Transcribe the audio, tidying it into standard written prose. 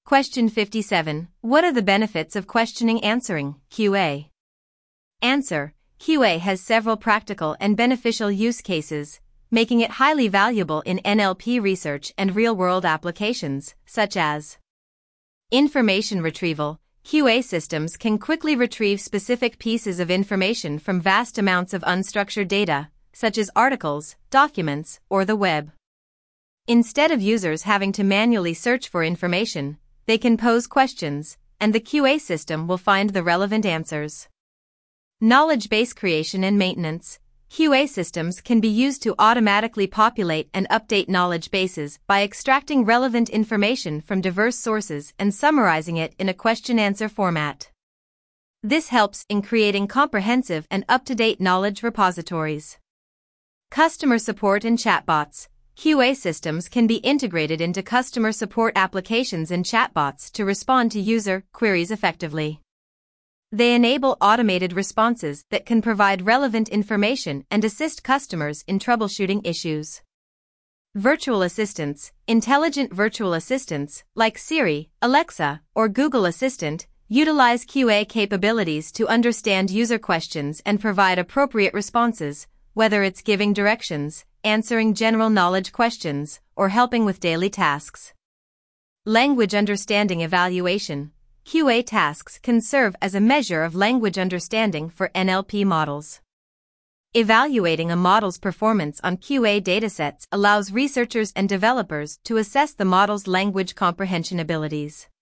Question 57. What are the benefits of questioning answering, QA? Answer. QA has several practical and beneficial use cases, making it highly valuable in NLP research and real-world applications, such as information retrieval. QA systems can quickly retrieve specific pieces of information from vast amounts of unstructured data, such as articles, documents, or the web. Instead of users having to manually search for information, they can pose questions, and the QA system will find the relevant answers. Knowledge base creation and maintenance. QA systems can be used to automatically populate and update knowledge bases by extracting relevant information from diverse sources and summarizing it in a question-answer format. This helps in creating comprehensive and up-to-date knowledge repositories. Customer support and chatbots. QA systems can be integrated into customer support applications and chatbots to respond to user queries effectively. They enable automated responses that can provide relevant information and assist customers in troubleshooting issues. Virtual assistants. Intelligent virtual assistants, like Siri, Alexa, or Google Assistant, utilize QA capabilities to understand user questions and provide appropriate responses, whether it's giving directions, answering general knowledge questions, or helping with daily tasks. Language understanding evaluation. QA tasks can serve as a measure of language understanding for NLP models. Evaluating a model's performance on QA datasets allows researchers and developers to assess the model's language comprehension abilities.